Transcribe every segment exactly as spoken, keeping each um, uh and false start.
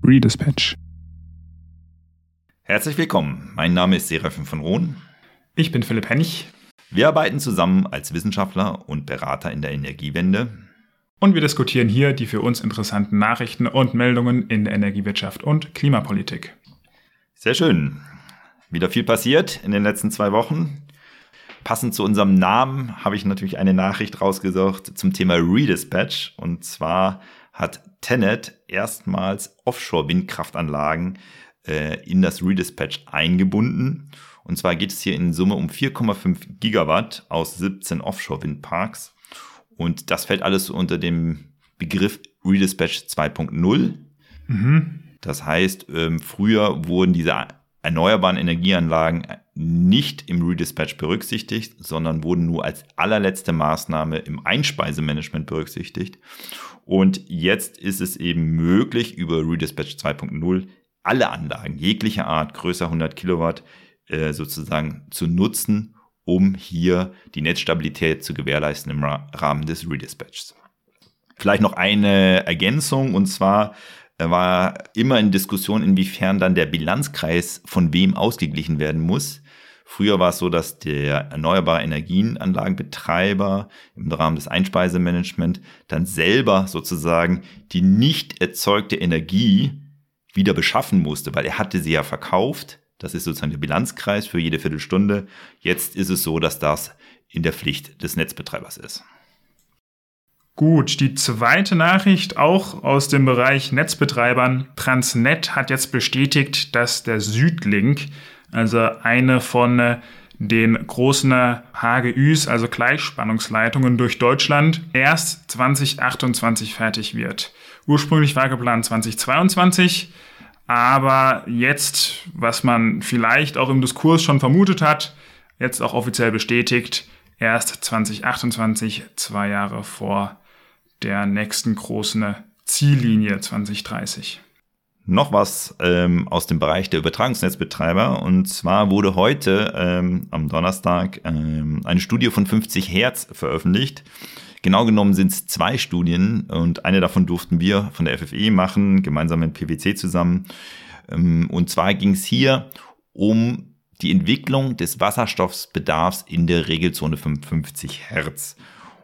Redispatch. Herzlich willkommen, mein Name ist Seraphim von Rohn. Ich bin Philipp Hennig. Wir arbeiten zusammen als Wissenschaftler und Berater in der Energiewende. Und wir diskutieren hier die für uns interessanten Nachrichten und Meldungen in der Energiewirtschaft und Klimapolitik. Sehr schön. Wieder viel passiert in den letzten zwei Wochen. Passend zu unserem Namen habe ich natürlich eine Nachricht rausgesucht zum Thema Redispatch. Und zwar hat TenneT erstmals Offshore-Windkraftanlagen äh, in das Redispatch eingebunden. Und zwar geht es hier in Summe um vier Komma fünf Gigawatt aus siebzehn Offshore-Windparks. Und das fällt alles unter dem Begriff Redispatch zwei Punkt null. Mhm. Das heißt, ähm, früher wurden diese erneuerbaren Energieanlagen nicht im Redispatch berücksichtigt, sondern wurden nur als allerletzte Maßnahme im Einspeisemanagement berücksichtigt. Und jetzt ist es eben möglich, über Redispatch zwei Punkt null alle Anlagen jeglicher Art, größer hundert Kilowatt, äh, sozusagen zu nutzen, um hier die Netzstabilität zu gewährleisten im Ra- Rahmen des Redispatchs. Vielleicht noch eine Ergänzung, und zwar war immer in Diskussion, inwiefern dann der Bilanzkreis von wem ausgeglichen werden muss. Früher war es so, dass der erneuerbare Energienanlagenbetreiber im Rahmen des Einspeisemanagements dann selber sozusagen die nicht erzeugte Energie wieder beschaffen musste, weil er hatte sie ja verkauft. Das ist sozusagen der Bilanzkreis für jede Viertelstunde. Jetzt ist es so, dass das in der Pflicht des Netzbetreibers ist. Gut, die zweite Nachricht auch aus dem Bereich Netzbetreibern. Transnet hat jetzt bestätigt, dass der Südlink, also eine von den großen H G Üs, also Gleichspannungsleitungen durch Deutschland, erst zwanzig achtundzwanzig fertig wird. Ursprünglich war geplant zwanzig zweiundzwanzig, aber jetzt, was man vielleicht auch im Diskurs schon vermutet hat, jetzt auch offiziell bestätigt, erst zwanzig achtundzwanzig, zwei Jahre vor der nächsten großen Ziellinie zwanzig dreißig. Noch was ähm, aus dem Bereich der Übertragungsnetzbetreiber. Und zwar wurde heute ähm, am Donnerstag ähm, eine Studie von fünfzig Hertz veröffentlicht. Genau genommen sind es zwei Studien und eine davon durften wir von der F F E machen, gemeinsam mit P W C zusammen. Ähm, und zwar ging es hier um die Entwicklung des Wasserstoffbedarfs in der Regelzone fünfundfünfzig Hertz.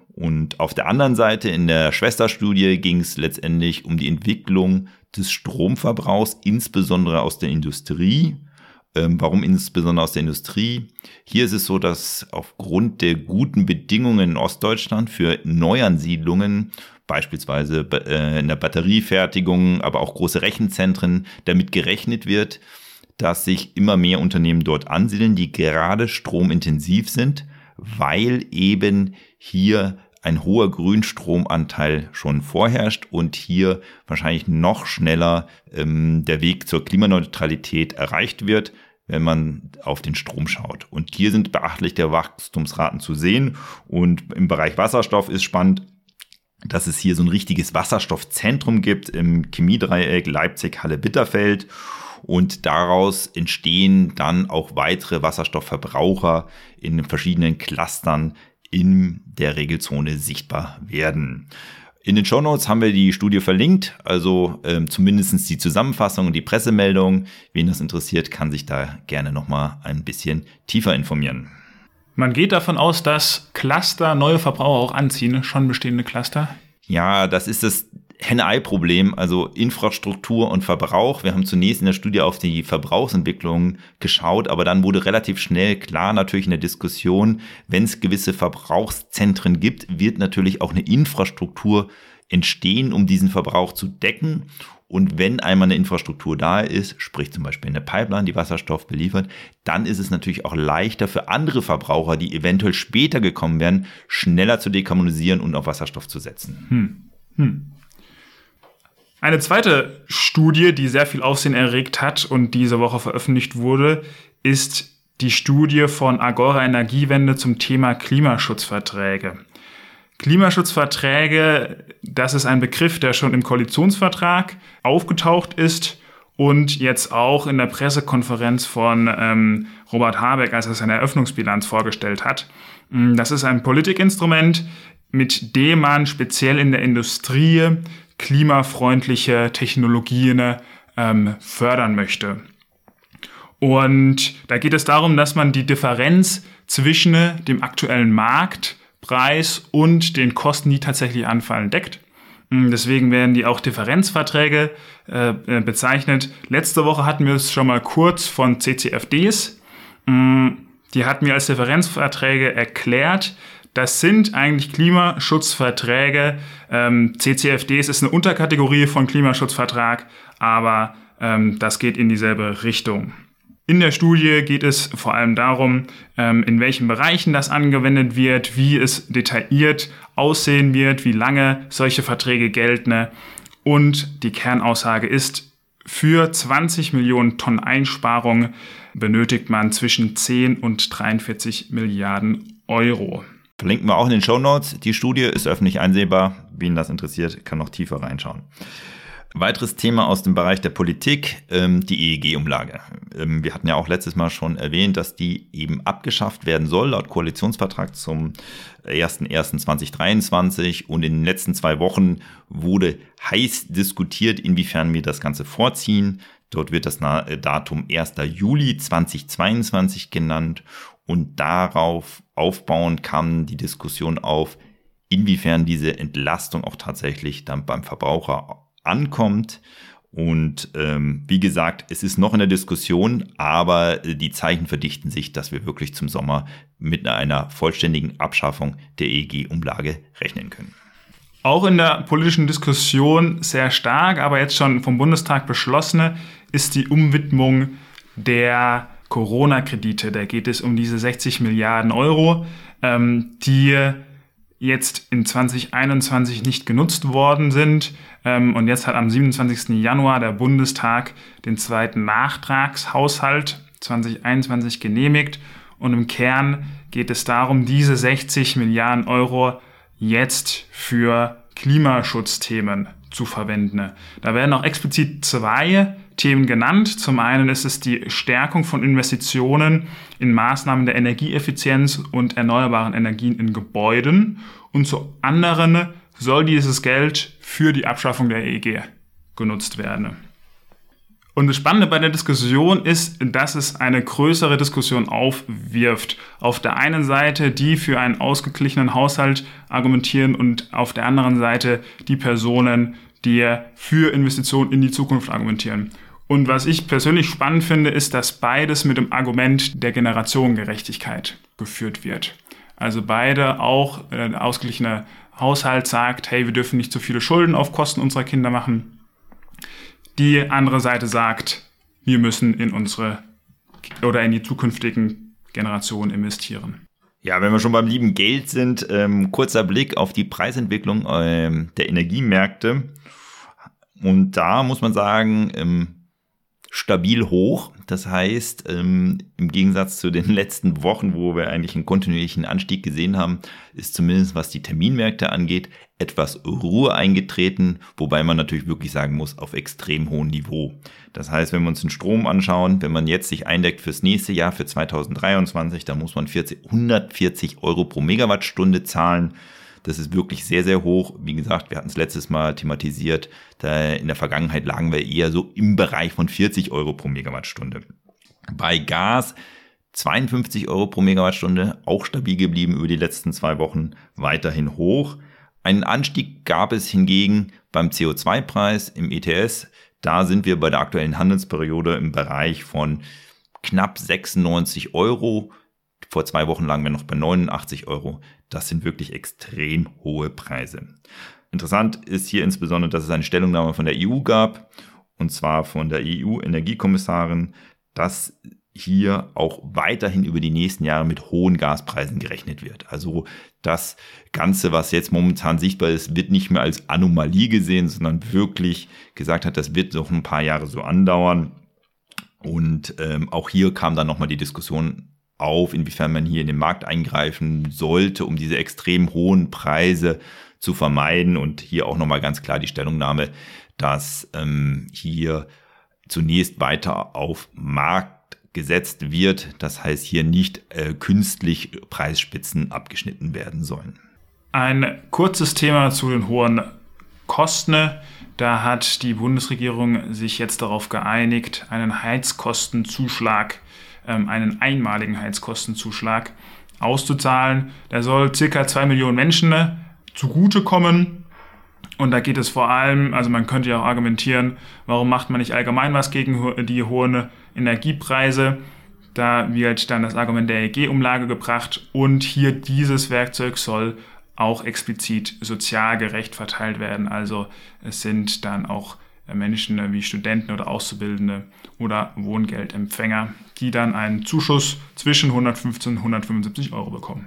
Und auf der anderen Seite in der Schwesterstudie ging es letztendlich um die Entwicklung des Stromverbrauchs, insbesondere aus der Industrie. Ähm, warum insbesondere aus der Industrie? Hier ist es so, dass aufgrund der guten Bedingungen in Ostdeutschland für Neuansiedlungen, beispielsweise äh, in der Batteriefertigung, aber auch große Rechenzentren, damit gerechnet wird, dass sich immer mehr Unternehmen dort ansiedeln, die gerade stromintensiv sind, weil eben hier ein hoher Grünstromanteil schon vorherrscht und hier wahrscheinlich noch schneller ähm, der Weg zur Klimaneutralität erreicht wird, wenn man auf den Strom schaut. Und hier sind beachtliche Wachstumsraten zu sehen. Und im Bereich Wasserstoff ist spannend, dass es hier so ein richtiges Wasserstoffzentrum gibt im Chemiedreieck Leipzig, Halle, Bitterfeld. Und daraus entstehen dann auch weitere Wasserstoffverbraucher in verschiedenen Clustern in der Regelzone sichtbar werden. In den Shownotes haben wir die Studie verlinkt, also ähm, zumindest die Zusammenfassung und die Pressemeldung. Wen das interessiert, kann sich da gerne nochmal ein bisschen tiefer informieren. Man geht davon aus, dass Cluster neue Verbraucher auch anziehen, schon bestehende Cluster? Ja, das ist das Henne-Ei-Problem, also Infrastruktur und Verbrauch. Wir haben zunächst in der Studie auf die Verbrauchsentwicklung geschaut, aber dann wurde relativ schnell klar natürlich in der Diskussion, wenn es gewisse Verbrauchszentren gibt, wird natürlich auch eine Infrastruktur entstehen, um diesen Verbrauch zu decken. Und wenn einmal eine Infrastruktur da ist, sprich zum Beispiel eine Pipeline, die Wasserstoff beliefert, dann ist es natürlich auch leichter für andere Verbraucher, die eventuell später gekommen wären, schneller zu dekarbonisieren und auf Wasserstoff zu setzen. Hm. Hm. Eine zweite Studie, die sehr viel Aufsehen erregt hat und diese Woche veröffentlicht wurde, ist die Studie von Agora Energiewende zum Thema Klimaschutzverträge. Klimaschutzverträge, das ist ein Begriff, der schon im Koalitionsvertrag aufgetaucht ist und jetzt auch in der Pressekonferenz von ähm, Robert Habeck, als er seine Eröffnungsbilanz vorgestellt hat. Das ist ein Politikinstrument, mit dem man speziell in der Industrie klimafreundliche Technologien ähm, fördern möchte. Und da geht es darum, dass man die Differenz zwischen dem aktuellen Marktpreis und den Kosten, die tatsächlich anfallen, deckt. Deswegen werden die auch Differenzverträge äh, bezeichnet. Letzte Woche hatten wir es schon mal kurz von C C F Ds. Die hatten wir als Differenzverträge erklärt. Das sind eigentlich Klimaschutzverträge. Ähm, C C F Ds ist eine Unterkategorie von Klimaschutzvertrag, aber ähm, das geht in dieselbe Richtung. In der Studie geht es vor allem darum, ähm, in welchen Bereichen das angewendet wird, wie es detailliert aussehen wird, wie lange solche Verträge gelten. Und die Kernaussage ist, für zwanzig Millionen Tonnen Einsparung benötigt man zwischen zehn und dreiundvierzig Milliarden Euro. Verlinken wir auch in den Shownotes. Die Studie ist öffentlich einsehbar. Wen das interessiert, kann noch tiefer reinschauen. Weiteres Thema aus dem Bereich der Politik, ähm, die E E G-Umlage. Ähm, wir hatten ja auch letztes Mal schon erwähnt, dass die eben abgeschafft werden soll, laut Koalitionsvertrag zum erster erster zweitausenddreiundzwanzig. Und in den letzten zwei Wochen wurde heiß diskutiert, inwiefern wir das Ganze vorziehen. Dort wird das Datum erster Juli zweitausendzweiundzwanzig genannt. Und darauf aufbauend kam die Diskussion auf, inwiefern diese Entlastung auch tatsächlich dann beim Verbraucher ankommt. Und ähm, wie gesagt, es ist noch in der Diskussion, aber die Zeichen verdichten sich, dass wir wirklich zum Sommer mit einer vollständigen Abschaffung der E E G-Umlage rechnen können. Auch in der politischen Diskussion sehr stark, aber jetzt schon vom Bundestag beschlossene, ist die Umwidmung der Corona-Kredite. Da geht es um diese sechzig Milliarden Euro, ähm, die jetzt in zwanzig einundzwanzig nicht genutzt worden sind. Ähm, und jetzt hat am siebenundzwanzigsten Januar der Bundestag den zweiten Nachtragshaushalt zwanzig einundzwanzig genehmigt. Und im Kern geht es darum, diese sechzig Milliarden Euro jetzt für Klimaschutzthemen zu verwenden. Da werden auch explizit zwei Themen genannt. Zum einen ist es die Stärkung von Investitionen in Maßnahmen der Energieeffizienz und erneuerbaren Energien in Gebäuden. Und zum anderen soll dieses Geld für die Abschaffung der E E G genutzt werden. Und das Spannende bei der Diskussion ist, dass es eine größere Diskussion aufwirft. Auf der einen Seite die für einen ausgeglichenen Haushalt argumentieren und auf der anderen Seite die Personen, die für Investitionen in die Zukunft argumentieren. Und was ich persönlich spannend finde, ist, dass beides mit dem Argument der Generationengerechtigkeit geführt wird. Also beide, auch der ausgeglichene Haushalt sagt, hey, wir dürfen nicht zu viele Schulden auf Kosten unserer Kinder machen. Die andere Seite sagt, wir müssen in unsere oder in die zukünftigen Generationen investieren. Ja, wenn wir schon beim lieben Geld sind, ähm, kurzer Blick auf die Preisentwicklung ähm, der Energiemärkte. Und da muss man sagen, ähm, stabil hoch. Das heißt, ähm, im Gegensatz zu den letzten Wochen, wo wir eigentlich einen kontinuierlichen Anstieg gesehen haben, ist zumindest was die Terminmärkte angeht, etwas Ruhe eingetreten, wobei man natürlich wirklich sagen muss, auf extrem hohem Niveau. Das heißt, wenn wir uns den Strom anschauen, wenn man jetzt sich eindeckt fürs nächste Jahr, für zweitausenddreiundzwanzig, dann muss man hundertvierzig Euro pro Megawattstunde zahlen. Das ist wirklich sehr, sehr hoch. Wie gesagt, wir hatten es letztes Mal thematisiert. Da in der Vergangenheit lagen wir eher so im Bereich von vierzig Euro pro Megawattstunde. Bei Gas zweiundfünfzig Euro pro Megawattstunde, auch stabil geblieben über die letzten zwei Wochen, weiterhin hoch. Einen Anstieg gab es hingegen beim C O zwei Preis im E T S. Da sind wir bei der aktuellen Handelsperiode im Bereich von knapp sechsundneunzig Euro. Vor zwei Wochen lagen wir noch bei neunundachtzig Euro. Das sind wirklich extrem hohe Preise. Interessant ist hier insbesondere, dass es eine Stellungnahme von der E U gab, und zwar von der E U-Energiekommissarin, dass hier auch weiterhin über die nächsten Jahre mit hohen Gaspreisen gerechnet wird. Also das Ganze, was jetzt momentan sichtbar ist, wird nicht mehr als Anomalie gesehen, sondern wirklich gesagt hat, das wird noch ein paar Jahre so andauern. Und ähm, auch hier kam dann nochmal die Diskussion auf, inwiefern man hier in den Markt eingreifen sollte, um diese extrem hohen Preise zu vermeiden. Und hier auch nochmal ganz klar die Stellungnahme, dass ähm, hier zunächst weiter auf Markt gesetzt wird. Das heißt, hier nicht äh, künstlich Preisspitzen abgeschnitten werden sollen. Ein kurzes Thema zu den hohen Kosten. Da hat die Bundesregierung sich jetzt darauf geeinigt, einen Heizkostenzuschlag, ähm, einen einmaligen Heizkostenzuschlag auszuzahlen. Der soll circa zwei Millionen Menschen zugutekommen. Und da geht es vor allem, also man könnte ja auch argumentieren, warum macht man nicht allgemein was gegen die hohen Energiepreise? Da wird dann das Argument der E E G-Umlage gebracht und hier dieses Werkzeug soll auch explizit sozial gerecht verteilt werden. Also es sind dann auch Menschen wie Studenten oder Auszubildende oder Wohngeldempfänger, die dann einen Zuschuss zwischen hundertfünfzehn und hundertfünfundsiebzig Euro bekommen.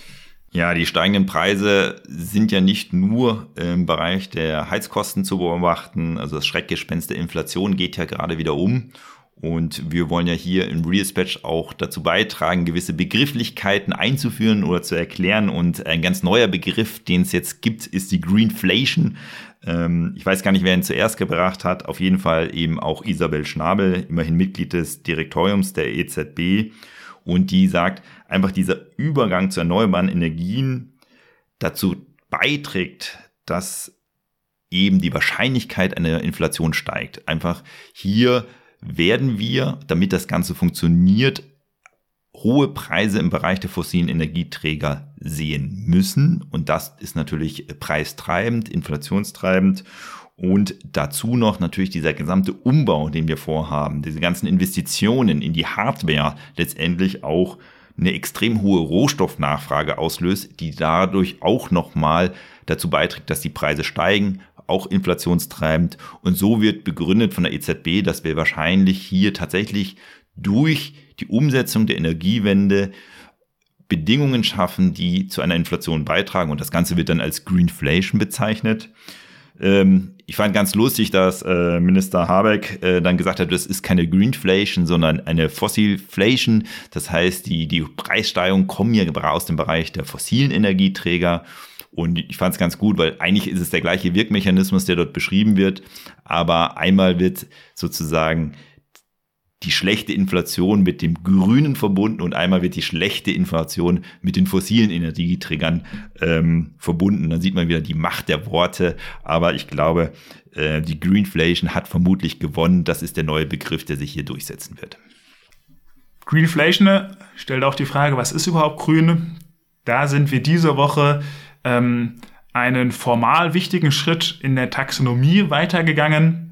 Ja, die steigenden Preise sind ja nicht nur im Bereich der Heizkosten zu beobachten. Also das Schreckgespenst der Inflation geht ja gerade wieder um. Und wir wollen ja hier im Redispatch auch dazu beitragen, gewisse Begrifflichkeiten einzuführen oder zu erklären. Und ein ganz neuer Begriff, den es jetzt gibt, ist die Greenflation. Ähm, ich weiß gar nicht, wer ihn zuerst gebracht hat. Auf jeden Fall eben auch Isabel Schnabel, immerhin Mitglied des Direktoriums der E Z B. Und die sagt, einfach dieser Übergang zu erneuerbaren Energien dazu beiträgt, dass eben die Wahrscheinlichkeit einer Inflation steigt. Einfach hier werden wir, damit das Ganze funktioniert, hohe Preise im Bereich der fossilen Energieträger sehen müssen. Und das ist natürlich preistreibend, inflationstreibend. Und dazu noch natürlich dieser gesamte Umbau, den wir vorhaben, diese ganzen Investitionen in die Hardware letztendlich auch eine extrem hohe Rohstoffnachfrage auslöst, die dadurch auch nochmal dazu beiträgt, dass die Preise steigen, auch inflationstreibend. Und so wird begründet von der E Z B, dass wir wahrscheinlich hier tatsächlich durch die Umsetzung der Energiewende Bedingungen schaffen, die zu einer Inflation beitragen. Und das Ganze wird dann als Greenflation bezeichnet. Ähm, ich fand ganz lustig, dass äh, Minister Habeck äh, dann gesagt hat, das ist keine Greenflation, sondern eine Fossilflation. Das heißt, die, die Preissteigerungen kommen ja aus dem Bereich der fossilen Energieträger. Und ich fand es ganz gut, weil eigentlich ist es der gleiche Wirkmechanismus, der dort beschrieben wird. Aber einmal wird sozusagen die schlechte Inflation mit dem Grünen verbunden und einmal wird die schlechte Inflation mit den fossilen Energieträgern ähm, verbunden. Dann sieht man wieder die Macht der Worte. Aber ich glaube, äh, die Greenflation hat vermutlich gewonnen. Das ist der neue Begriff, der sich hier durchsetzen wird. Greenflation stellt auch die Frage, was ist überhaupt grün? Da sind wir diese Woche ähm, einen formal wichtigen Schritt in der Taxonomie weitergegangen.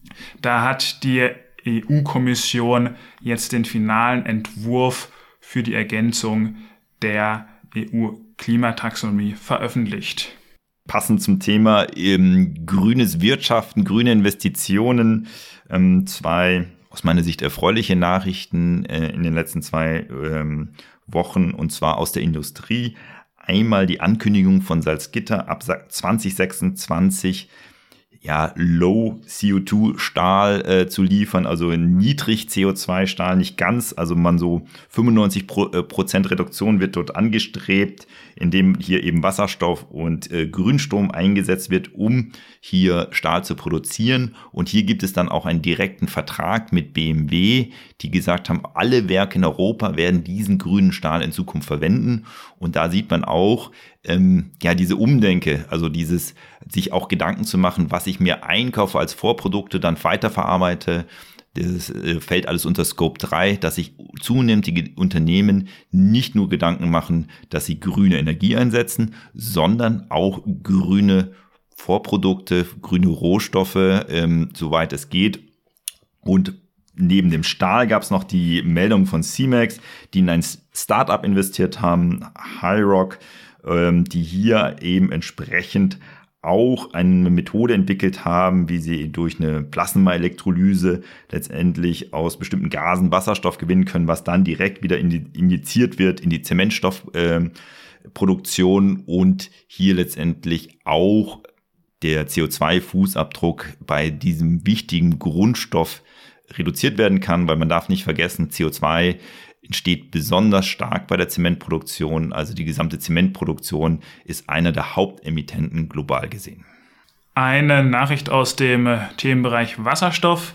Da hat die E U-Kommission jetzt den finalen Entwurf für die Ergänzung der E U-Klimataxonomie veröffentlicht. Passend zum Thema ähm, grünes Wirtschaften, grüne Investitionen, ähm, zwei aus meiner Sicht erfreuliche Nachrichten äh, in den letzten zwei ähm, Wochen, und zwar aus der Industrie. Einmal die Ankündigung von Salzgitter ab zwanzig sechsundzwanzig ja, Low C O zwei Stahl äh, zu liefern, also niedrig C O zwei Stahl, nicht ganz, also man so fünfundneunzig Prozent Reduktion wird dort angestrebt, indem hier eben Wasserstoff und äh, Grünstrom eingesetzt wird, um hier Stahl zu produzieren. Und hier gibt es dann auch einen direkten Vertrag mit B M W, die gesagt haben, alle Werke in Europa werden diesen grünen Stahl in Zukunft verwenden. Und da sieht man auch, ähm, ja, diese Umdenke, also dieses sich auch Gedanken zu machen, was ich mir einkaufe als Vorprodukte, dann weiterverarbeite. Das äh, fällt alles unter Scope drei, dass sich zunehmend die Unternehmen nicht nur Gedanken machen, dass sie grüne Energie einsetzen, sondern auch grüne Vorprodukte, grüne Rohstoffe, ähm, soweit es geht. Und neben dem Stahl gab es noch die Meldung von C-Max, die in ein Startup investiert haben, HiRock, ähm, die hier eben entsprechend auch eine Methode entwickelt haben, wie sie durch eine Plasmaelektrolyse letztendlich aus bestimmten Gasen Wasserstoff gewinnen können, was dann direkt wieder in die, injiziert wird in die Zementstoffproduktion äh, und hier letztendlich auch der C O zwei Fußabdruck bei diesem wichtigen Grundstoff reduziert werden kann, weil man darf nicht vergessen, C O zwei entsteht besonders stark bei der Zementproduktion. Also die gesamte Zementproduktion ist einer der Hauptemittenten global gesehen. Eine Nachricht aus dem Themenbereich Wasserstoff.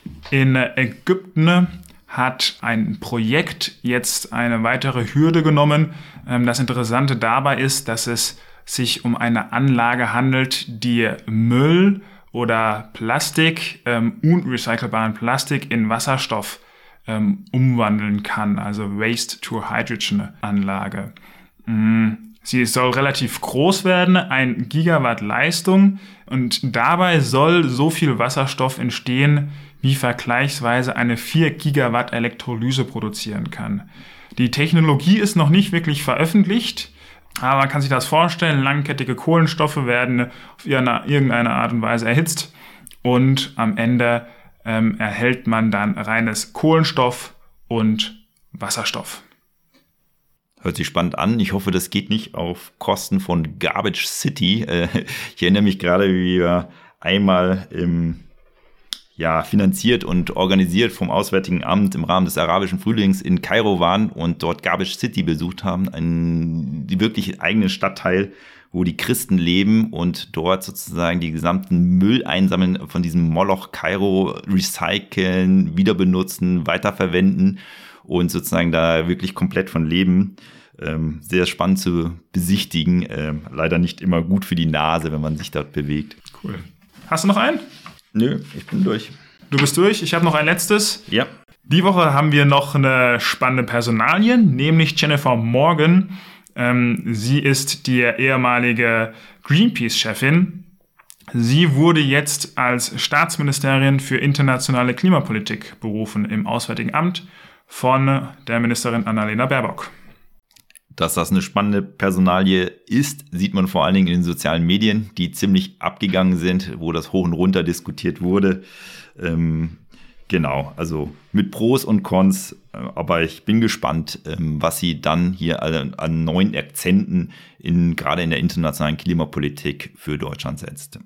In Ägypten hat ein Projekt jetzt eine weitere Hürde genommen. Das Interessante dabei ist, dass es sich um eine Anlage handelt, die Müll oder Plastik, ähm, unrecycelbaren Plastik in Wasserstoff ähm, umwandeln kann, also Waste-to-Hydrogen-Anlage. Mhm. Sie soll relativ groß werden, ein Gigawatt Leistung, und dabei soll so viel Wasserstoff entstehen, wie vergleichsweise eine vier Gigawatt Elektrolyse produzieren kann. Die Technologie ist noch nicht wirklich veröffentlicht, aber man kann sich das vorstellen, langkettige Kohlenstoffe werden auf irgendeine Art und Weise erhitzt und am Ende ähm, erhält man dann reines Kohlenstoff und Wasserstoff. Hört sich spannend an. Ich hoffe, das geht nicht auf Kosten von Garbage City. Ich erinnere mich gerade, wie wir einmal im, ja, finanziert und organisiert vom Auswärtigen Amt im Rahmen des arabischen Frühlings in Kairo waren und dort Garbage City besucht haben, einen die wirklich eigenen Stadtteil, wo die Christen leben und dort sozusagen die gesamten Müll einsammeln von diesem Moloch Kairo, recyceln, wieder benutzen, weiterverwenden und sozusagen da wirklich komplett von leben. Ähm, sehr spannend zu besichtigen. Ähm, leider nicht immer gut für die Nase, wenn man sich dort bewegt. Cool. Hast du noch einen? Nö, ich bin durch. Du bist durch. Ich habe noch ein letztes. Ja. Die Woche haben wir noch eine spannende Personalie, nämlich Jennifer Morgan. Ähm, sie ist die ehemalige Greenpeace-Chefin. Sie wurde jetzt als Staatsministerin für internationale Klimapolitik berufen im Auswärtigen Amt von der Ministerin Annalena Baerbock. Dass das eine spannende Personalie ist, sieht man vor allen Dingen in den sozialen Medien, die ziemlich abgegangen sind, wo das hoch und runter diskutiert wurde. Ähm, genau, also mit Pros und Cons, aber ich bin gespannt, ähm, was sie dann hier an, an neuen Akzenten in, gerade in der internationalen Klimapolitik für Deutschland setzt.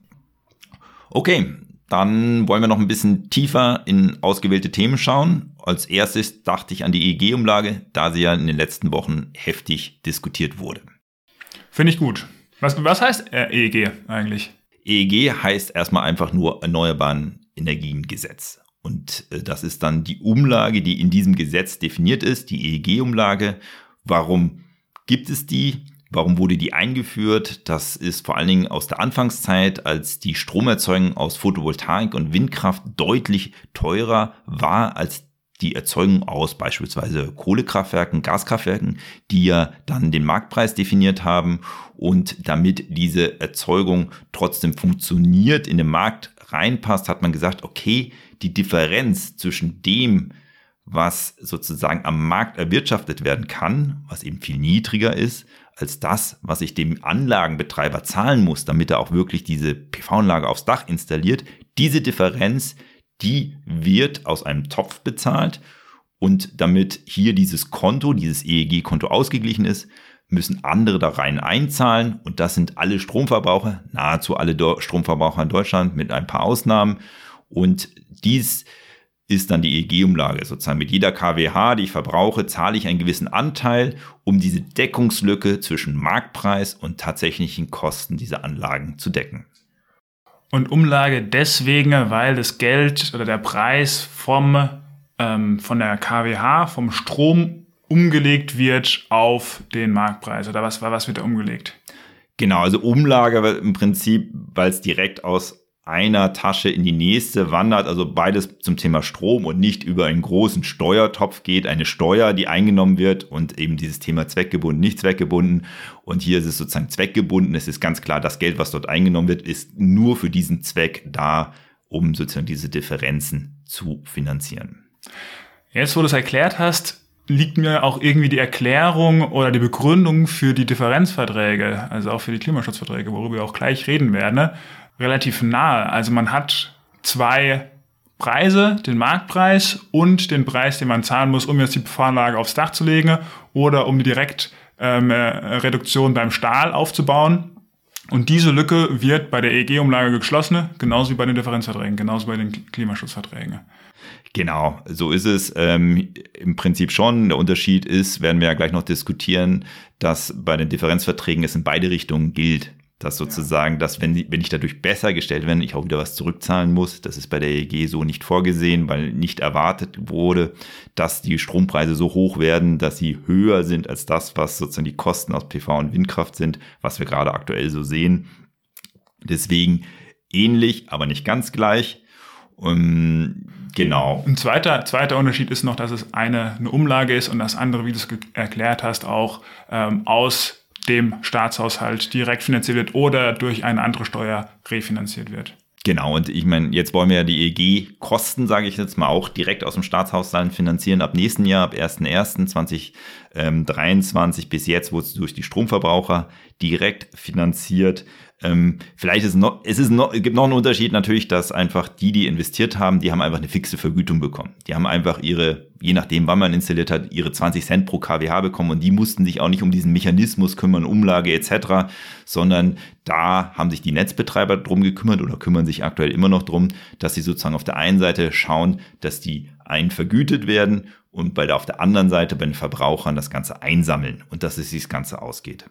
Okay, dann wollen wir noch ein bisschen tiefer in ausgewählte Themen schauen. Als erstes dachte ich an die E E G-Umlage, da sie ja in den letzten Wochen heftig diskutiert wurde. Finde ich gut. Was, was heißt äh, E E G eigentlich? E E G heißt erstmal einfach nur Erneuerbaren Energiengesetz. Und äh, das ist dann die Umlage, die in diesem Gesetz definiert ist, die E E G-Umlage. Warum gibt es die? Warum wurde die eingeführt? Das ist vor allen Dingen aus der Anfangszeit, als die Stromerzeugung aus Photovoltaik und Windkraft deutlich teurer war als die Erzeugung aus beispielsweise Kohlekraftwerken, Gaskraftwerken, die ja dann den Marktpreis definiert haben. Und damit diese Erzeugung trotzdem funktioniert, in den Markt reinpasst, hat man gesagt, okay, die Differenz zwischen dem, was sozusagen am Markt erwirtschaftet werden kann, was eben viel niedriger ist, als das, was ich dem Anlagenbetreiber zahlen muss, damit er auch wirklich diese P V-Anlage aufs Dach installiert. Diese Differenz, die wird aus einem Topf bezahlt, und damit hier dieses Konto, dieses E E G-Konto ausgeglichen ist, müssen andere da rein einzahlen, und das sind alle Stromverbraucher, nahezu alle Do- Stromverbraucher in Deutschland mit ein paar Ausnahmen, und dies ist dann die E E G-Umlage. Sozusagen mit jeder Kilowattstunden, die ich verbrauche, zahle ich einen gewissen Anteil, um diese Deckungslücke zwischen Marktpreis und tatsächlichen Kosten dieser Anlagen zu decken. Und Umlage deswegen, weil das Geld oder der Preis vom, ähm, von der Kilowattstunden, vom Strom umgelegt wird auf den Marktpreis. Oder was, was wird da umgelegt? Genau, also Umlage im Prinzip, weil es direkt aus einer Tasche in die nächste wandert, also beides zum Thema Strom und nicht über einen großen Steuertopf geht, eine Steuer, die eingenommen wird, und eben dieses Thema zweckgebunden, nicht zweckgebunden. Und hier ist es sozusagen zweckgebunden. Es ist ganz klar, das Geld, was dort eingenommen wird, ist nur für diesen Zweck da, um sozusagen diese Differenzen zu finanzieren. Jetzt, wo du es erklärt hast, liegt mir auch irgendwie die Erklärung oder die Begründung für die Differenzverträge, also auch für die Klimaschutzverträge, worüber wir auch gleich reden werden, ne? Relativ nahe. Also man hat zwei Preise, den Marktpreis und den Preis, den man zahlen muss, um jetzt die P V-Anlage aufs Dach zu legen oder um die Direktreduktion ähm, beim Stahl aufzubauen. Und diese Lücke wird bei der E E G-Umlage geschlossen, genauso wie bei den Differenzverträgen, genauso bei den Klimaschutzverträgen. Genau, so ist es ähm, im Prinzip schon. Der Unterschied ist, werden wir ja gleich noch diskutieren, dass bei den Differenzverträgen es in beide Richtungen gilt. Dass sozusagen, dass wenn, wenn ich dadurch besser gestellt werde, ich auch wieder was zurückzahlen muss. Das ist bei der E E G so nicht vorgesehen, weil nicht erwartet wurde, dass die Strompreise so hoch werden, dass sie höher sind als das, was sozusagen die Kosten aus P V und Windkraft sind, was wir gerade aktuell so sehen. Deswegen ähnlich, aber nicht ganz gleich. Um, genau. Ein zweiter, zweiter Unterschied ist noch, dass es eine, eine Umlage ist und das andere, wie du es ge- erklärt hast, auch ähm, aus dem Staatshaushalt direkt finanziert wird oder durch eine andere Steuer refinanziert wird. Genau, und ich meine, jetzt wollen wir ja die E E G-Kosten, sage ich jetzt mal, auch direkt aus dem Staatshaushalt finanzieren ab nächsten Jahr, ab erster erster zweitausenddreiundzwanzig bis jetzt wurde es durch die Stromverbraucher direkt finanziert. Ähm, vielleicht ist noch, es ist noch, es gibt noch einen Unterschied natürlich, dass einfach die, die investiert haben, die haben einfach eine fixe Vergütung bekommen. Die haben einfach ihre, je nachdem, wann man installiert hat, ihre zwanzig Cent pro kWh bekommen und die mussten sich auch nicht um diesen Mechanismus kümmern, Umlage et cetera, sondern da haben sich die Netzbetreiber drum gekümmert oder kümmern sich aktuell immer noch drum, dass sie sozusagen auf der einen Seite schauen, dass die einen vergütet werden und bei der, auf der anderen Seite bei den Verbrauchern das Ganze einsammeln und dass es sich das Ganze ausgeht.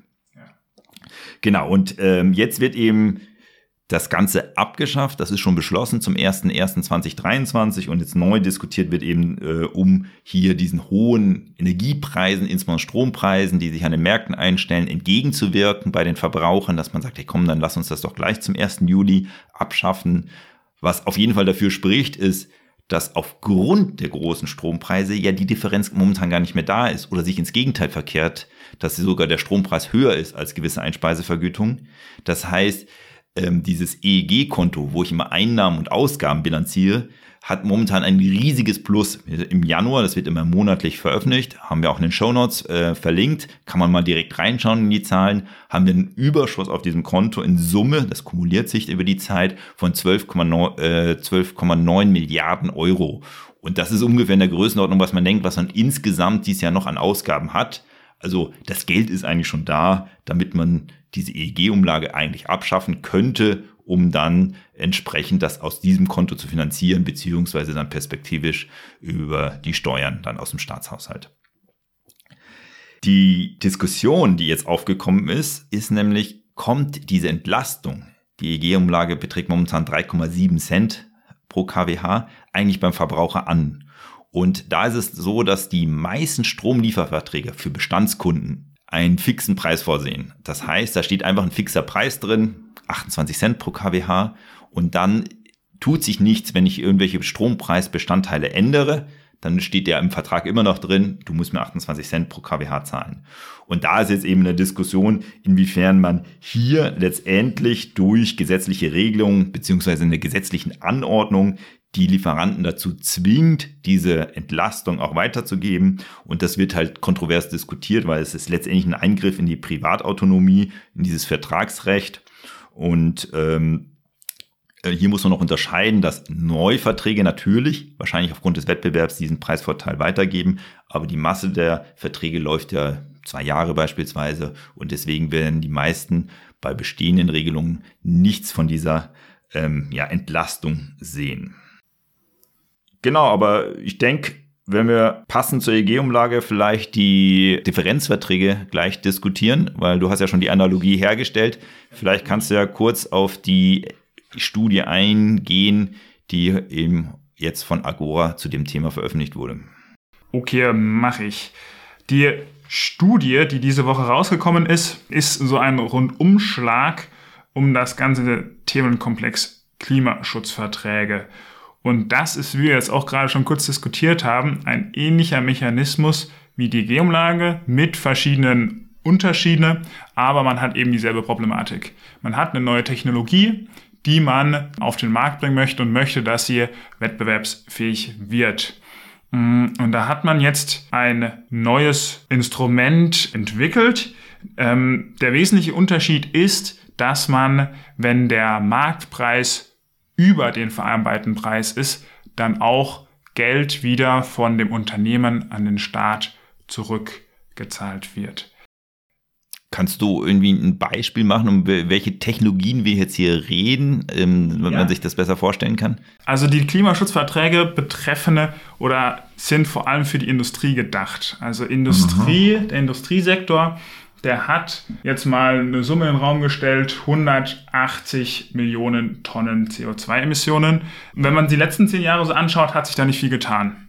Genau, und ähm, jetzt wird eben das Ganze abgeschafft. Das ist schon beschlossen zum erster erster zweitausenddreiundzwanzig und jetzt neu diskutiert wird eben äh, um hier diesen hohen Energiepreisen, insbesondere Strompreisen, die sich an den Märkten einstellen, entgegenzuwirken bei den Verbrauchern, dass man sagt, hey komm, dann lass uns das doch gleich zum ersten Juli abschaffen. Was auf jeden Fall dafür spricht, ist, dass aufgrund der großen Strompreise ja die Differenz momentan gar nicht mehr da ist oder sich ins Gegenteil verkehrt, dass sogar der Strompreis höher ist als gewisse Einspeisevergütungen. Das heißt, dieses E E G-Konto, wo ich immer Einnahmen und Ausgaben bilanziere, hat momentan ein riesiges Plus. Im Januar, das wird immer monatlich veröffentlicht, haben wir auch in den Shownotes äh, verlinkt, kann man mal direkt reinschauen in die Zahlen, haben wir einen Überschuss auf diesem Konto in Summe, das kumuliert sich über die Zeit, von zwölf Komma neun Milliarden Euro. Und das ist ungefähr in der Größenordnung, was man denkt, was man insgesamt dieses Jahr noch an Ausgaben hat. Also das Geld ist eigentlich schon da, damit man diese E E G-Umlage eigentlich abschaffen könnte, um dann entsprechend das aus diesem Konto zu finanzieren, beziehungsweise dann perspektivisch über die Steuern dann aus dem Staatshaushalt. Die Diskussion, die jetzt aufgekommen ist, ist nämlich, kommt diese Entlastung, die E E G-Umlage beträgt momentan drei Komma sieben Cent pro kWh, eigentlich beim Verbraucher an. Und da ist es so, dass die meisten Stromlieferverträge für Bestandskunden einen fixen Preis vorsehen. Das heißt, da steht einfach ein fixer Preis drin, achtundzwanzig Cent pro kWh, und dann tut sich nichts, wenn ich irgendwelche Strompreisbestandteile ändere, dann steht der im Vertrag immer noch drin, du musst mir achtundzwanzig Cent pro kWh zahlen. Und da ist jetzt eben eine Diskussion, inwiefern man hier letztendlich durch gesetzliche Regelungen beziehungsweise eine gesetzlichen Anordnung die Lieferanten dazu zwingt, diese Entlastung auch weiterzugeben. Und das wird halt kontrovers diskutiert, weil es ist letztendlich ein Eingriff in die Privatautonomie, in dieses Vertragsrecht. Und ähm, hier muss man noch unterscheiden, dass Neuverträge natürlich, wahrscheinlich aufgrund des Wettbewerbs, diesen Preisvorteil weitergeben. Aber die Masse der Verträge läuft ja zwei Jahre beispielsweise. Und deswegen werden die meisten bei bestehenden Regelungen nichts von dieser ähm, ja, Entlastung sehen. Genau, aber ich denke, wenn wir passend zur E E G-Umlage vielleicht die Differenzverträge gleich diskutieren, weil du hast ja schon die Analogie hergestellt. Vielleicht kannst du ja kurz auf die Studie eingehen, die eben jetzt von Agora zu dem Thema veröffentlicht wurde. Okay, mache ich. Die Studie, die diese Woche rausgekommen ist, ist so ein Rundumschlag um das ganze Themenkomplex Klimaschutzverträge. Und das ist, wie wir jetzt auch gerade schon kurz diskutiert haben, ein ähnlicher Mechanismus wie die E E G-Umlage mit verschiedenen Unterschieden, aber man hat eben dieselbe Problematik. Man hat eine neue Technologie, die man auf den Markt bringen möchte und möchte, dass sie wettbewerbsfähig wird. Und da hat man jetzt ein neues Instrument entwickelt. Ähm, der wesentliche Unterschied ist, dass man, wenn der Marktpreis über den vereinbarten Preis ist, dann auch Geld wieder von dem Unternehmen an den Staat zurückgezahlt wird. Kannst du irgendwie ein Beispiel machen, um welche Technologien wir jetzt hier reden, ähm, wenn ja. man sich das besser vorstellen kann? Also die Klimaschutzverträge betreffende oder sind vor allem für die Industrie gedacht. Also Industrie, mhm. der Industriesektor, der hat jetzt mal eine Summe in den Raum gestellt, hundertachtzig Millionen Tonnen C O zwei Emissionen. Wenn man die letzten zehn Jahre so anschaut, hat sich da nicht viel getan.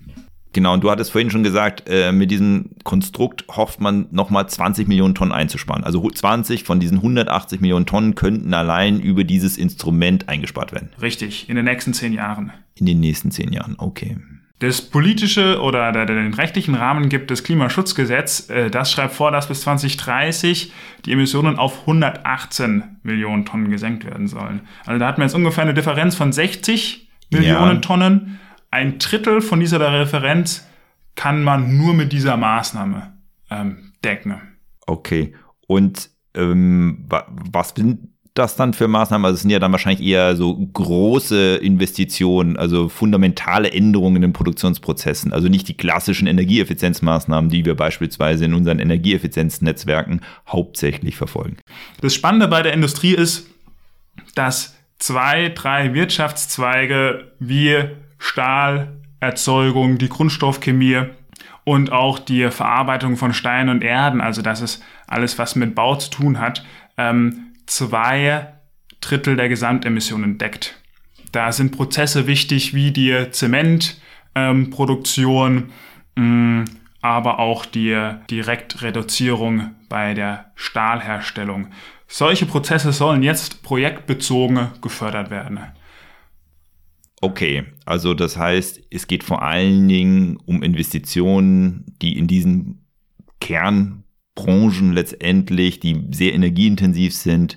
Genau, und du hattest vorhin schon gesagt, äh, mit diesem Konstrukt hofft man nochmal zwanzig Millionen Tonnen einzusparen. Also zwanzig von diesen hundertachtzig Millionen Tonnen könnten allein über dieses Instrument eingespart werden. Richtig, in den nächsten zehn Jahren. In den nächsten zehn Jahren, okay. Das politische oder den rechtlichen Rahmen gibt das Klimaschutzgesetz. Das schreibt vor, dass bis zwanzig dreißig die Emissionen auf hundertachtzehn Millionen Tonnen gesenkt werden sollen. Also da hat man jetzt ungefähr eine Differenz von sechzig Millionen ja. Tonnen. Ein Drittel von dieser Referenz kann man nur mit dieser Maßnahme ähm, decken. Okay. Und ähm, was sind das dann für Maßnahmen? Also es sind ja dann wahrscheinlich eher so große Investitionen, also fundamentale Änderungen in den Produktionsprozessen, also nicht die klassischen Energieeffizienzmaßnahmen, die wir beispielsweise in unseren Energieeffizienznetzwerken hauptsächlich verfolgen. Das Spannende bei der Industrie ist, dass zwei, drei Wirtschaftszweige wie Stahlerzeugung, die Grundstoffchemie und auch die Verarbeitung von Stein und Erden, also das ist alles, was mit Bau zu tun hat, ähm, zwei Drittel der Gesamtemissionen deckt. Da sind Prozesse wichtig wie die Zementproduktion, ähm, aber auch die Direktreduzierung bei der Stahlherstellung. Solche Prozesse sollen jetzt projektbezogen gefördert werden. Okay, also das heißt, es geht vor allen Dingen um Investitionen, die in diesen Kernbranchen letztendlich, die sehr energieintensiv sind.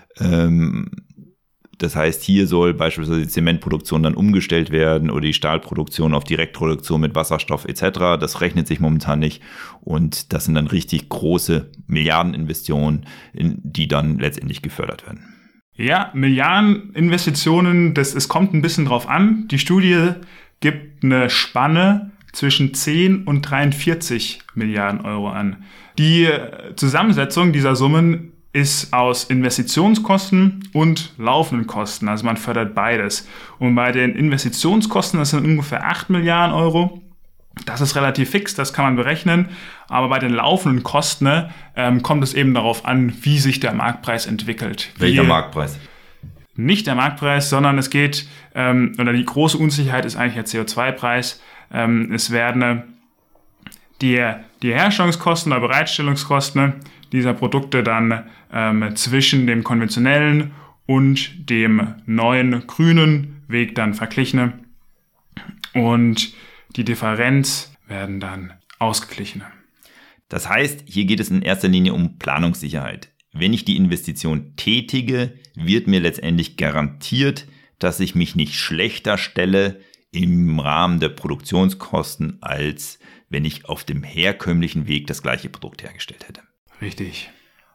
Das heißt, hier soll beispielsweise die Zementproduktion dann umgestellt werden oder die Stahlproduktion auf Direktproduktion mit Wasserstoff et cetera. Das rechnet sich momentan nicht und das sind dann richtig große Milliardeninvestitionen, die dann letztendlich gefördert werden. Ja, Milliardeninvestitionen, das, es kommt ein bisschen drauf an. Die Studie gibt eine Spanne zwischen zehn und dreiundvierzig Milliarden Euro an. Die Zusammensetzung dieser Summen ist aus Investitionskosten und laufenden Kosten. Also man fördert beides. Und bei den Investitionskosten, das sind ungefähr acht Milliarden Euro. Das ist relativ fix, das kann man berechnen. Aber bei den laufenden Kosten ne, ähm, kommt es eben darauf an, wie sich der Marktpreis entwickelt. Welcher wie, Marktpreis? Nicht der Marktpreis, sondern es geht, ähm, oder die große Unsicherheit ist eigentlich der C O zwei Preis. Ähm, es werden die, die Herstellungskosten oder Bereitstellungskosten dieser Produkte dann ähm, zwischen dem konventionellen und dem neuen grünen Weg dann verglichen. Und die Differenz werden dann ausgeglichen. Das heißt, hier geht es in erster Linie um Planungssicherheit. Wenn ich die Investition tätige, wird mir letztendlich garantiert, dass ich mich nicht schlechter stelle im Rahmen der Produktionskosten, als wenn ich auf dem herkömmlichen Weg das gleiche Produkt hergestellt hätte. Richtig.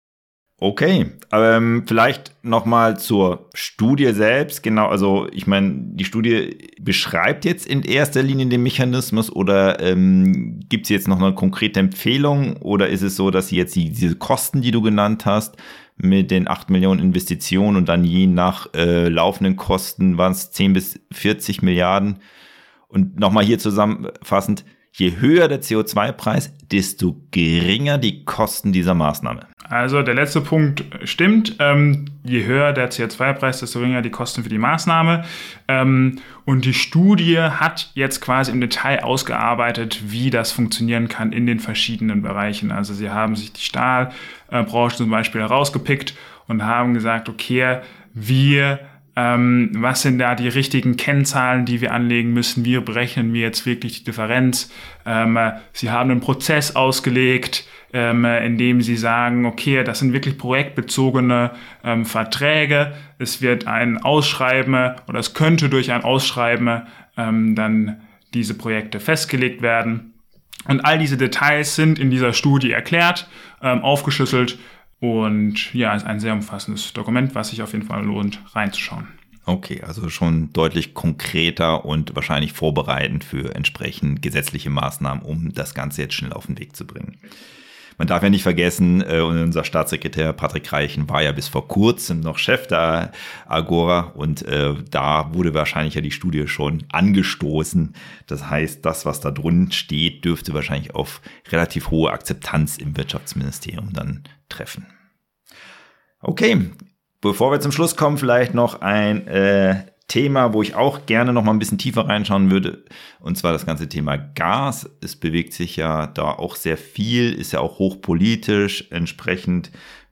Okay, ähm, vielleicht nochmal zur Studie selbst. Genau, also ich meine, die Studie beschreibt jetzt in erster Linie den Mechanismus oder ähm, gibt es jetzt noch eine konkrete Empfehlung oder ist es so, dass sie jetzt die, diese Kosten, die du genannt hast, mit den acht Millionen Investitionen und dann je nach äh, laufenden Kosten waren es zehn bis vierzig Milliarden. Und nochmal hier zusammenfassend, je höher der C O zwei Preis, desto geringer die Kosten dieser Maßnahme. Also der letzte Punkt stimmt. Ähm, je höher der C O zwei Preis, desto geringer die Kosten für die Maßnahme. Ähm, und die Studie hat jetzt quasi im Detail ausgearbeitet, wie das funktionieren kann in den verschiedenen Bereichen. Also sie haben sich die Stahlbranche zum Beispiel herausgepickt und haben gesagt, okay, wir Ähm, was sind da die richtigen Kennzahlen, die wir anlegen müssen? Wie berechnen wir jetzt wirklich die Differenz? Ähm, sie haben einen Prozess ausgelegt, ähm, in dem sie sagen, okay, das sind wirklich projektbezogene ähm, Verträge. Es wird ein Ausschreiben oder es könnte durch ein Ausschreiben ähm, dann diese Projekte festgelegt werden. Und all diese Details sind in dieser Studie erklärt, ähm, aufgeschlüsselt. Und ja, ist ein sehr umfassendes Dokument, was sich auf jeden Fall lohnt, reinzuschauen. Okay, also schon deutlich konkreter und wahrscheinlich vorbereitend für entsprechend gesetzliche Maßnahmen, um das Ganze jetzt schnell auf den Weg zu bringen. Man darf ja nicht vergessen, unser Staatssekretär Patrick Reichen war ja bis vor kurzem noch Chef der Agora und äh, da wurde wahrscheinlich ja die Studie schon angestoßen. Das heißt, das, was da drin steht, dürfte wahrscheinlich auf relativ hohe Akzeptanz im Wirtschaftsministerium dann treffen. Okay, bevor wir zum Schluss kommen, vielleicht noch ein äh, Thema, wo ich auch gerne noch mal ein bisschen tiefer reinschauen würde, und zwar das ganze Thema Gas. Es bewegt sich ja da auch sehr viel, ist ja auch hochpolitisch entsprechend.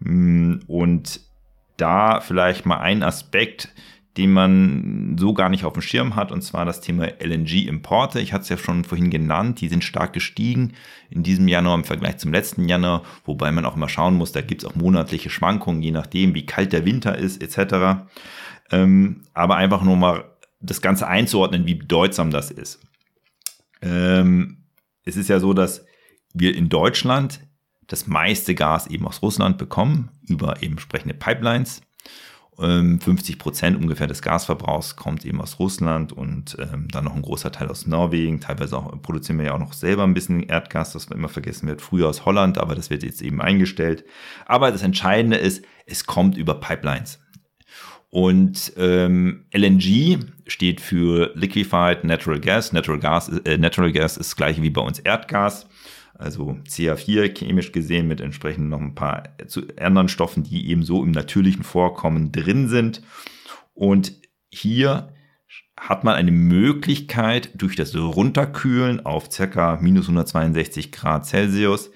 Und da vielleicht mal ein Aspekt, den man so gar nicht auf dem Schirm hat, und zwar das Thema L N G-Importe. Ich hatte es ja schon vorhin genannt, die sind stark gestiegen in diesem Januar im Vergleich zum letzten Januar, wobei man auch immer schauen muss, da gibt es auch monatliche Schwankungen, je nachdem, wie kalt der Winter ist, et cetera. Ähm, aber einfach nur mal das Ganze einzuordnen, wie bedeutsam das ist. Ähm, es ist ja so, dass wir in Deutschland das meiste Gas eben aus Russland bekommen, über eben entsprechende Pipelines. fünfzig Prozent ungefähr des Gasverbrauchs kommt eben aus Russland und ähm, dann noch ein großer Teil aus Norwegen. Teilweise auch, produzieren wir ja auch noch selber ein bisschen Erdgas, das immer vergessen wird. Früher aus Holland, aber das wird jetzt eben eingestellt. Aber das Entscheidende ist, es kommt über Pipelines. Und ähm, L N G steht für Liquefied Natural Gas. Natural Gas, äh, Natural Gas ist das gleiche wie bei uns Erdgas. Also C H vier chemisch gesehen mit entsprechend noch ein paar anderen Stoffen, die eben so im natürlichen Vorkommen drin sind. Und hier hat man eine Möglichkeit, durch das Runterkühlen auf ca. minus hundertzweiundsechzig Grad Celsius,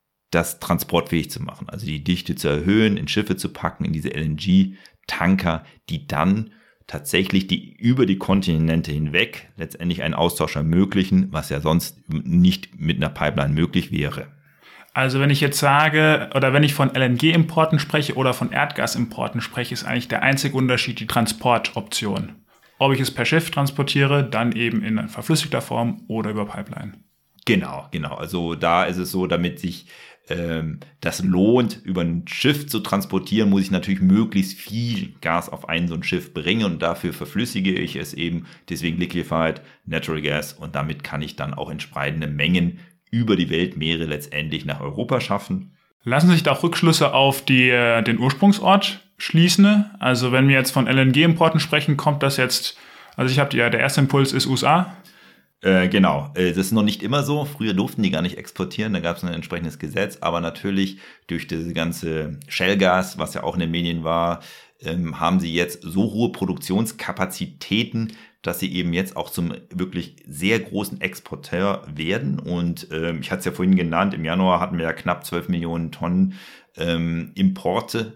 das transportfähig zu machen. Also die Dichte zu erhöhen, in Schiffe zu packen, in diese L N G-Tanker, die dann tatsächlich die über die Kontinente hinweg letztendlich einen Austausch ermöglichen, was ja sonst nicht mit einer Pipeline möglich wäre. Also wenn ich jetzt sage, oder wenn ich von L N G-Importen spreche oder von Erdgasimporten spreche, ist eigentlich der einzige Unterschied die Transportoption. Ob ich es per Schiff transportiere, dann eben in verflüssigter Form oder über Pipeline. Genau, genau. Also da ist es so, damit sich ähm, das lohnt, über ein Schiff zu transportieren, muss ich natürlich möglichst viel Gas auf ein so ein Schiff bringen und dafür verflüssige ich es eben, deswegen Liquefied Natural Gas, und damit kann ich dann auch entsprechende Mengen über die Weltmeere letztendlich nach Europa schaffen. Lassen sich da auch Rückschlüsse auf die, den Ursprungsort schließen? Also wenn wir jetzt von L N G-Importen sprechen, kommt das jetzt, also ich habe ja, der erste Impuls ist U S A. Äh, genau, äh, das ist noch nicht immer so. Früher durften die gar nicht exportieren, da gab es ein entsprechendes Gesetz, aber natürlich durch diese ganze Shellgas, was ja auch in den Medien war, ähm, haben sie jetzt so hohe Produktionskapazitäten, dass sie eben jetzt auch zum wirklich sehr großen Exporteur werden. Und ähm, ich hatte es ja vorhin genannt, im Januar hatten wir ja knapp zwölf Millionen Tonnen ähm, Importe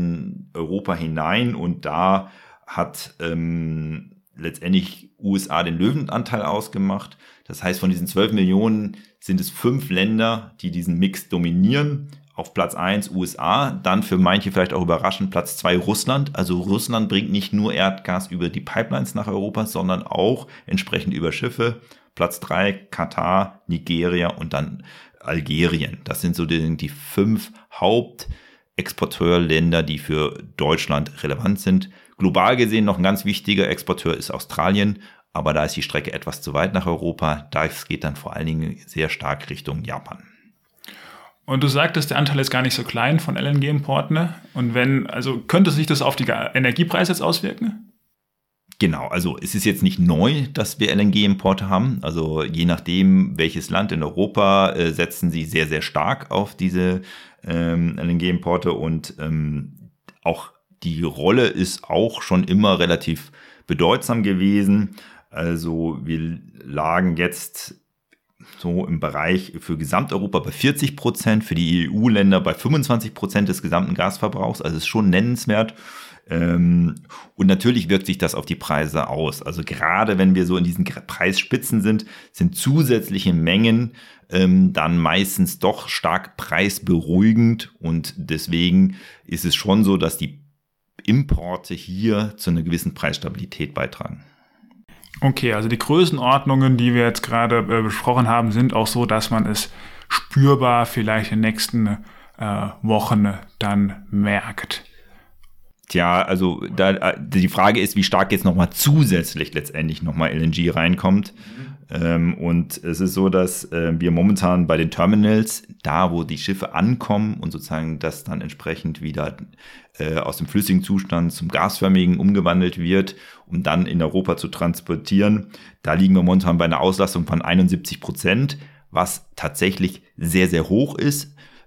in Europa hinein, und da hat ähm, letztendlich U S A den Löwenanteil ausgemacht. Das heißt, von diesen zwölf Millionen sind es fünf Länder, die diesen Mix dominieren. Auf Platz eins U S A, dann für manche vielleicht auch überraschend Platz zwei Russland. Also Russland bringt nicht nur Erdgas über die Pipelines nach Europa, sondern auch entsprechend über Schiffe. Platz drei Katar, Nigeria und dann Algerien. Das sind so die, die fünf Hauptexporteurländer, die für Deutschland relevant sind. Global gesehen noch ein ganz wichtiger Exporteur ist Australien, aber da ist die Strecke etwas zu weit nach Europa. Das geht dann vor allen Dingen sehr stark Richtung Japan. Und du sagtest, der Anteil ist gar nicht so klein von L N G-Importen. Ne? Und wenn, also könnte sich das auf die Energiepreise jetzt auswirken? Genau, also es ist jetzt nicht neu, dass wir L N G-Importe haben. Also je nachdem, welches Land in Europa, äh, setzen sie sehr, sehr stark auf diese ähm, L N G-Importe, und ähm, auch die Rolle ist auch schon immer relativ bedeutsam gewesen. Also wir lagen jetzt so im Bereich für Gesamteuropa bei vierzig Prozent, für die E U-Länder bei fünfundzwanzig Prozent des gesamten Gasverbrauchs. Also ist schon nennenswert. Und natürlich wirkt sich das auf die Preise aus. Also gerade wenn wir so in diesen Preisspitzen sind, sind zusätzliche Mengen ähm, dann meistens doch stark preisberuhigend. Und deswegen ist es schon so, dass die Importe hier zu einer gewissen Preisstabilität beitragen. Okay, also die Größenordnungen, die wir jetzt gerade äh, besprochen haben, sind auch so, dass man es spürbar vielleicht in den nächsten äh, Wochen dann merkt. Tja, also da, die Frage ist, wie stark jetzt nochmal zusätzlich letztendlich nochmal L N G reinkommt. Mhm. Ähm, und es ist so, dass äh, wir momentan bei den Terminals, da wo die Schiffe ankommen und sozusagen das dann entsprechend wieder äh, aus dem flüssigen Zustand zum gasförmigen umgewandelt wird, um dann in Europa zu transportieren, da liegen wir momentan bei einer Auslastung von einundsiebzig Prozent, was tatsächlich sehr, sehr hoch ist.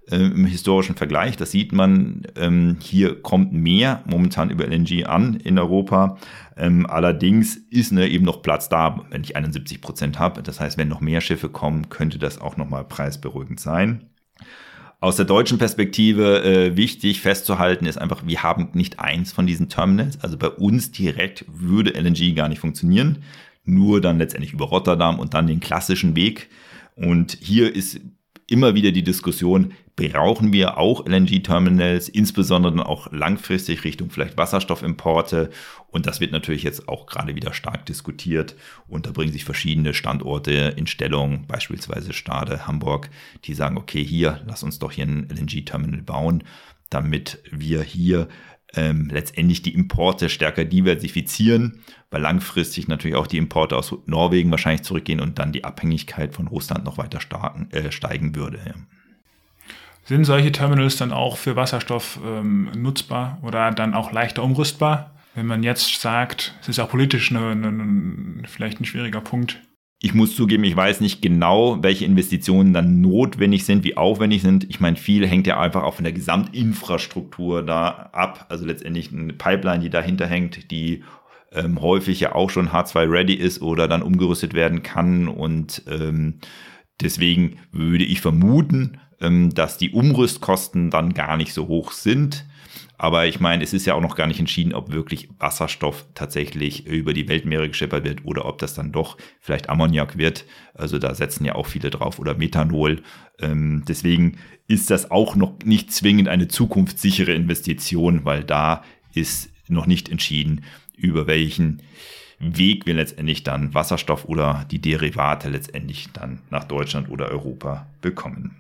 äh, im historischen Vergleich. Das sieht man, ähm, hier kommt mehr momentan über L N G an in Europa. Ähm, allerdings ist ne, eben noch Platz da, wenn ich einundsiebzig Prozent habe. Das heißt, wenn noch mehr Schiffe kommen, könnte das auch nochmal preisberuhigend sein. Aus der deutschen Perspektive äh, wichtig festzuhalten ist einfach, wir haben nicht eins von diesen Terminals. Also bei uns direkt würde L N G gar nicht funktionieren. Nur dann letztendlich über Rotterdam und dann den klassischen Weg. Und hier ist immer wieder die Diskussion, brauchen wir auch L N G-Terminals, insbesondere dann auch langfristig Richtung vielleicht Wasserstoffimporte. Und das wird natürlich jetzt auch gerade wieder stark diskutiert. Und da bringen sich verschiedene Standorte in Stellung, beispielsweise Stade, Hamburg, die sagen, okay, hier, lass uns doch hier ein L N G-Terminal bauen, damit wir hier ähm, letztendlich die Importe stärker diversifizieren, weil langfristig natürlich auch die Importe aus Norwegen wahrscheinlich zurückgehen und dann die Abhängigkeit von Russland noch weiter starken, äh, steigen würde. Ja. Sind solche Terminals dann auch für Wasserstoff ähm, nutzbar oder dann auch leichter umrüstbar? Wenn man jetzt sagt, es ist auch politisch eine, eine, vielleicht ein schwieriger Punkt. Ich muss zugeben, ich weiß nicht genau, welche Investitionen dann notwendig sind, wie aufwendig sind. Ich meine, viel hängt ja einfach auch von der Gesamtinfrastruktur da ab. Also letztendlich eine Pipeline, die dahinter hängt, die ähm, häufig ja auch schon H zwei ready ist oder dann umgerüstet werden kann. Und ähm, deswegen würde ich vermuten, ähm, dass die Umrüstkosten dann gar nicht so hoch sind. Aber ich meine, es ist ja auch noch gar nicht entschieden, ob wirklich Wasserstoff tatsächlich über die Weltmeere gescheppert wird oder ob das dann doch vielleicht Ammoniak wird. Also da setzen ja auch viele drauf oder Methanol. Ähm, deswegen ist das auch noch nicht zwingend eine zukunftssichere Investition, weil da ist noch nicht entschieden, über welchen Weg wir letztendlich dann Wasserstoff oder die Derivate letztendlich dann nach Deutschland oder Europa bekommen.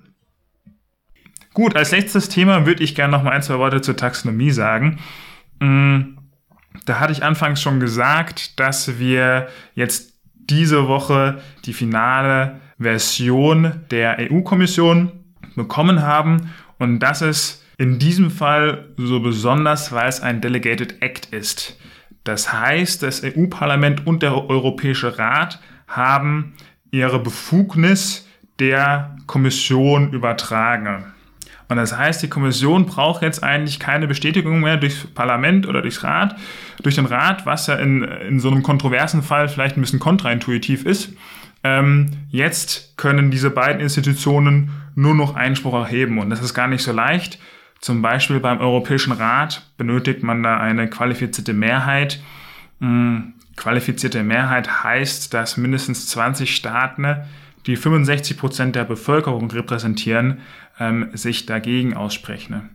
Gut, als letztes Thema würde ich gerne noch mal ein, zwei Worte zur Taxonomie sagen. Da hatte ich anfangs schon gesagt, dass wir jetzt diese Woche die finale Version der E U-Kommission bekommen haben. Und das ist in diesem Fall so besonders, weil es ein Delegated Act ist. Das heißt, das E U-Parlament und der Europäische Rat haben ihre Befugnis der Kommission übertragen. Und das heißt, die Kommission braucht jetzt eigentlich keine Bestätigung mehr durchs Parlament oder durchs Rat, durch den Rat, was ja in, in so einem kontroversen Fall vielleicht ein bisschen kontraintuitiv ist. Ähm, jetzt können diese beiden Institutionen nur noch Einspruch erheben und das ist gar nicht so leicht. Zum Beispiel beim Europäischen Rat benötigt man da eine qualifizierte Mehrheit. Ähm, qualifizierte Mehrheit heißt, dass mindestens zwanzig Staaten, die fünfundsechzig Prozent der Bevölkerung repräsentieren, ähm, sich dagegen aussprechen.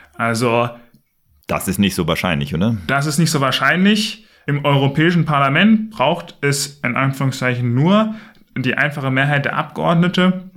Also das ist nicht so wahrscheinlich, oder? Das ist nicht so wahrscheinlich. Im Europäischen Parlament braucht es in Anführungszeichen nur die einfache Mehrheit der Abgeordnete.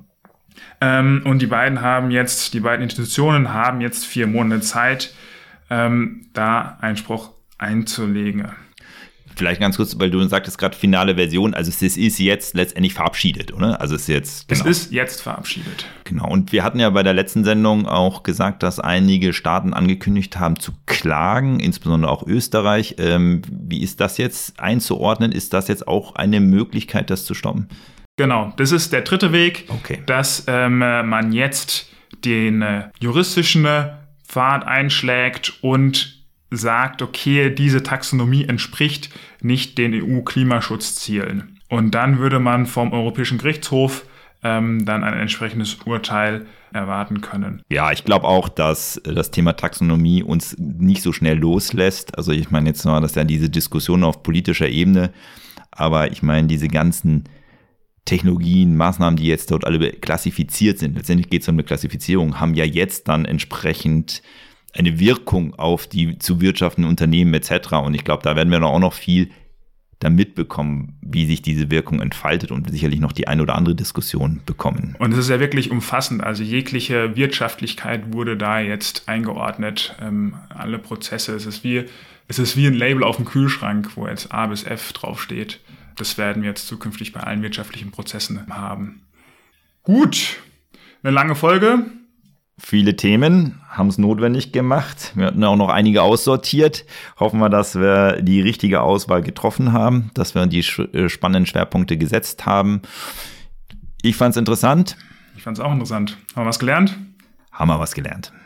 Ähm, und die beiden haben jetzt, die beiden Institutionen haben jetzt vier Monate Zeit, ähm, da Einspruch einzulegen. Vielleicht ganz kurz, weil du sagtest gerade finale Version, also es ist jetzt letztendlich verabschiedet, oder? Also es ist jetzt genau. Es ist jetzt verabschiedet. Genau, und wir hatten ja bei der letzten Sendung auch gesagt, dass einige Staaten angekündigt haben zu klagen, insbesondere auch Österreich. Ähm, wie ist das jetzt einzuordnen? Ist das jetzt auch eine Möglichkeit, das zu stoppen? Genau, das ist der dritte Weg, okay. dass ähm, man jetzt den äh, juristischen Pfad einschlägt und sagt, okay, diese Taxonomie entspricht nicht den E U-Klimaschutzzielen. Und dann würde man vom Europäischen Gerichtshof ähm, dann ein entsprechendes Urteil erwarten können. Ja, ich glaube auch, dass das Thema Taxonomie uns nicht so schnell loslässt. Also ich meine, jetzt war das ja diese Diskussion auf politischer Ebene, aber ich meine, diese ganzen Technologien, Maßnahmen, die jetzt dort alle klassifiziert sind, letztendlich geht es um eine Klassifizierung, haben ja jetzt dann entsprechend eine Wirkung auf die zu wirtschaftenden Unternehmen et cetera. Und ich glaube, da werden wir auch noch viel da mitbekommen, wie sich diese Wirkung entfaltet und sicherlich noch die eine oder andere Diskussion bekommen. Und es ist ja wirklich umfassend. Also jegliche Wirtschaftlichkeit wurde da jetzt eingeordnet. Ähm, alle Prozesse. Es ist wie, es ist wie ein Label auf dem Kühlschrank, wo jetzt A bis F draufsteht. Das werden wir jetzt zukünftig bei allen wirtschaftlichen Prozessen haben. Gut, eine lange Folge. Viele Themen haben es notwendig gemacht. Wir hatten auch noch einige aussortiert. Hoffen wir, dass wir die richtige Auswahl getroffen haben, dass wir die spannenden Schwerpunkte gesetzt haben. Ich fand es interessant. Ich fand es auch interessant. Haben wir was gelernt? Haben wir was gelernt.